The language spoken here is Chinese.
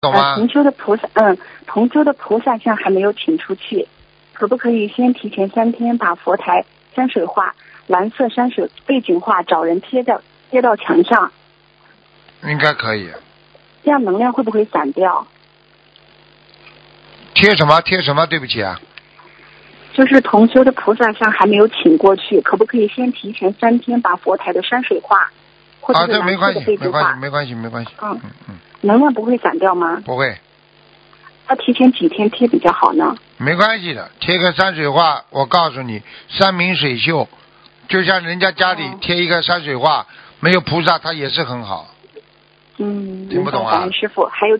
懂吗？ 同修的菩萨像还没有请出去，可不可以先提前3天把佛台山水画、蓝色山水背景画找人贴到墙上？ 应该可以。 这样能量会不会散掉？ 贴什么？对不起啊。 就是同修的菩萨像还没有请过去，可不可以先提前3天把佛台的山水画或者是蓝色的背景画？ 没关系。 能量不会散掉吗？ 不会。 要提前几天贴比较好呢？ 没关系的，贴个山水画，我告诉你，山明水秀，就像人家家里贴一个山水画，没有菩萨，它也是很好。 嗯， 听不懂啊？ 师傅，还有